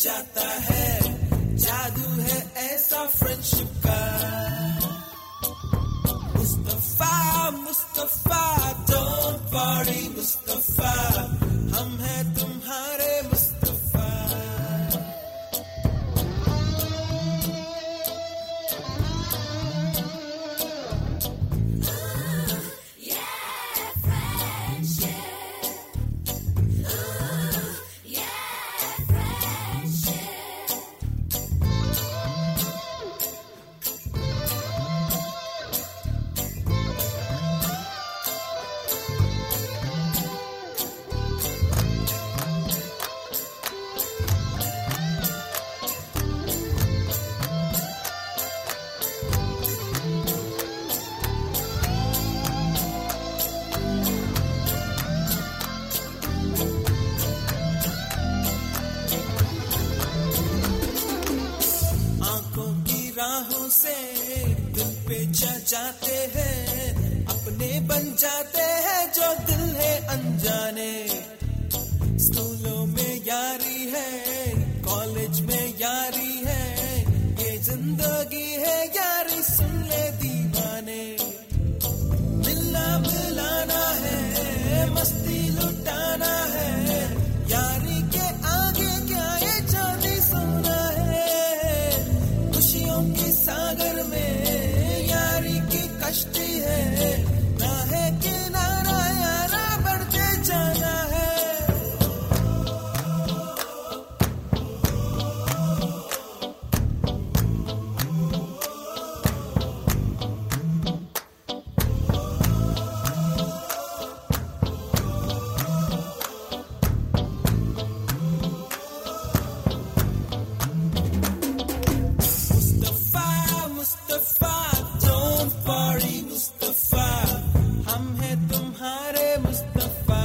जाता है, जादू है ऐसा फ्रेंडशिप का। मुस्तफा मुस्तफा डोंट वरी मुस्तफा, हम हैं तुम्हारे मुस्तफा। राहों से दिल पे जाते हैं, अपने बन जाते हैं जो दिल है अनजाने। स्कूलों में यारी है, कॉलेज में यारी है, ये जिंदगी है यारी सुन ले दीवाने। मिलना मिलाना है, मस्ती लुटाना है, यारी के आगे क्या ये चांदी सोना है। के सागर में यारी की कश्ती है, ना है किनारा यारा बढ़ते जाना है। मुस्तफा डोंट वरी मुस्तफा, हम हैं तुम्हारे मुस्तफा।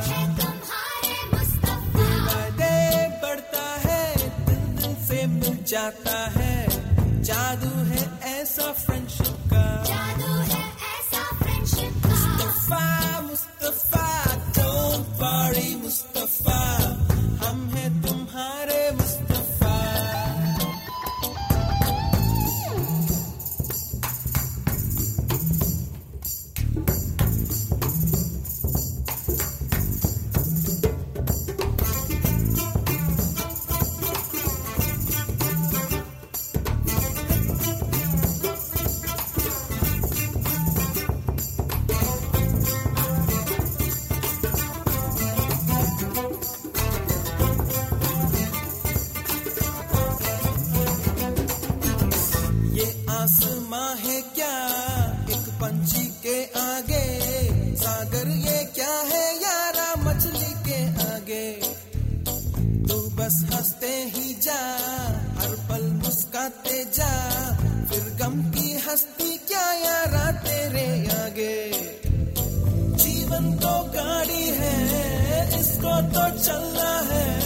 वादे बढ़ता है, दिल से मिल जाता है, जादू है ऐसा फ्रेंडशिप का। मुस्तफा मुस्तफा डोंट वरी मुस्तफा, हम हैं तुम्हारे मुस्तफा। आसमां है क्या एक पंछी के आगे, सागर ये क्या है यारा मछली के आगे। तू बस हंसते ही जा, हर पल मुस्काते जा, फिर गम की हस्ती क्या यारा तेरे आगे। जीवन तो गाड़ी है, इसको तो चलना है,